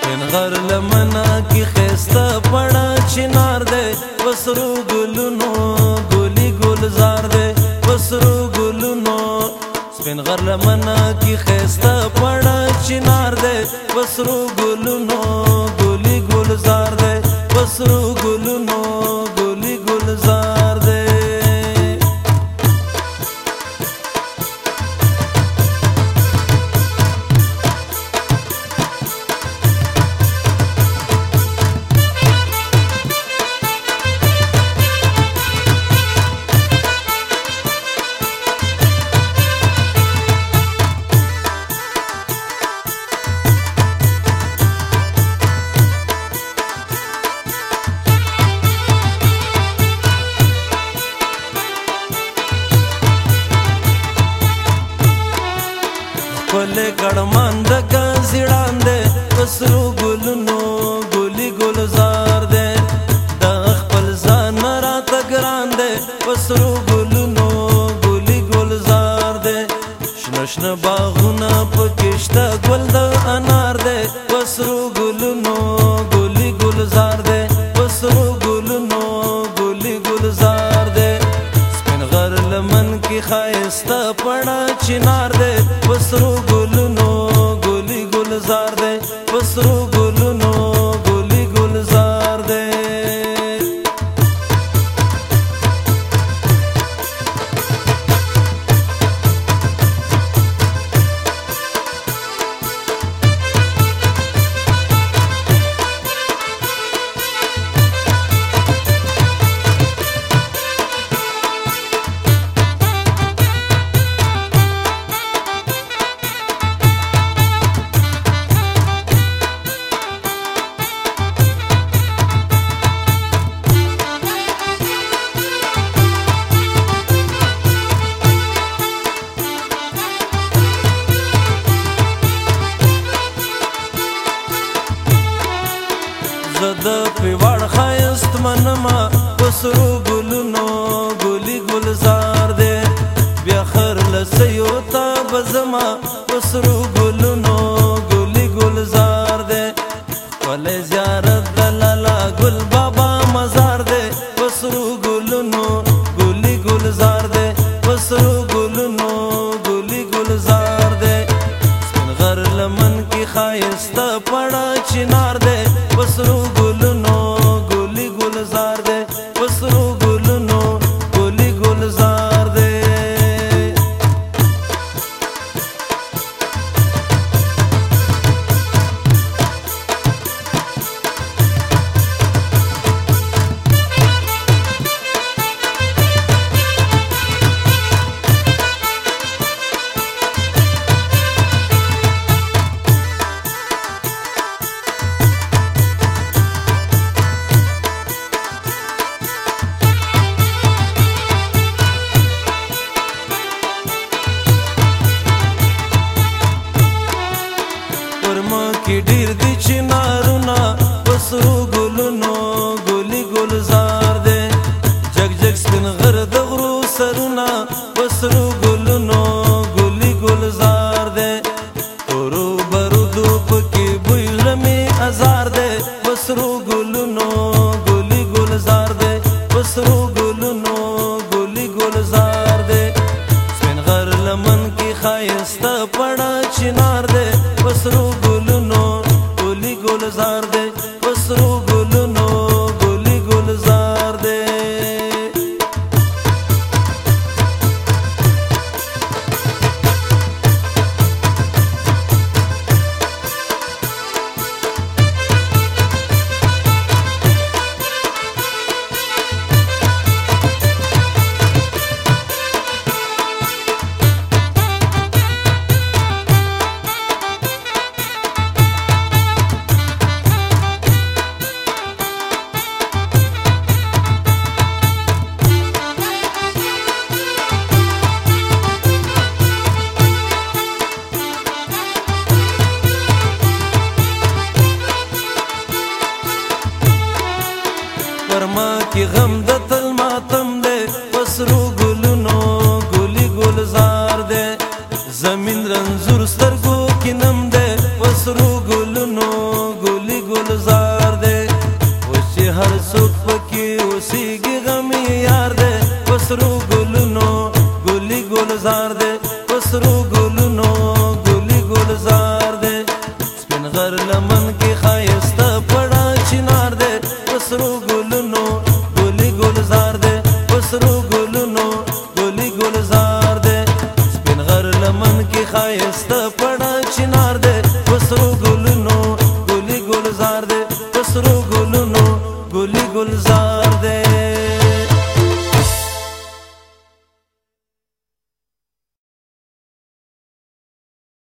سپین غر لمنا کی خیستا پڑا چنار دے وسرو گلونو گلی گلزار دے وسرو گلونو سپین غر لمنا کی خیستا پڑا چنار دے وسرو گلونو گلی گلزار دے وسرو گلونو گلی گلزار دے کله کړمان د ګزړان دې وسرو ګلونو ګلي ګلزار دې د خپل ځان را تګران دې وسرو ګلونو ګلي ګلزار دې شنشن باغونه پکشته ګل د انار دې وسرو ګلونو ګلي ګلزار دې وسرو ګلونو ګلي ګلزار دې سپین غر لمن کی خایسته پړه چنار دې وسرو گلونو گلی گلزار دے وسرو گلونو گلی گلزار دے زده پیوړ خایست منما وسرو ګلونو ګلی ګلزار دے بیا خر لسیو تا بزما وسرو ګلونو ګلی ګلزار دے ولې زیارت دلالا ګل بابا مزار دے وسرو ګلونو ګلی ګلزار دے وسرو ګلونو ګلی ګلزار دے سپین غر لمن کی خایست پړه چنار دے وسرو گلونو گلی گلزار دے وسرو گلونو گلی گلزار دے کی ډیر دی چنارونه وسرو ګلونو ګلی ګلزار دے جگ جگ سپین غر د غرو سرونه وسرو ګلونو ګلی ګلزار دے تورو برودو پکې بوی لمې ازار دے وسرو ګلونو ګلی ګلزار دے وسرو ګلونو ګلی ګلزار دے سپین غر لمن کی خایسته پړه چنار دے وسرو گلونو گلی گلزار دے وسرو گلونو گلی گلزار دے ورما کی غم د تل ماتم دے وسرو گلونو گلی گلزار دے زمین رنزور سترگو کی نم دے وسرو گلونو گلی گلزار دے وشی هر سوک پکی اوسیگی غمی یار دے وسرو گلونو گلی گلزار دے وسرو گلونو گلی گلزار دے سپین غر لمن کی خایستا پڑا چنار دے وسرو گلونو گلی گلزار دے وسرو گلونو گلی گلزار دے سپین غر لمن کی خایستا پڑا چنار دے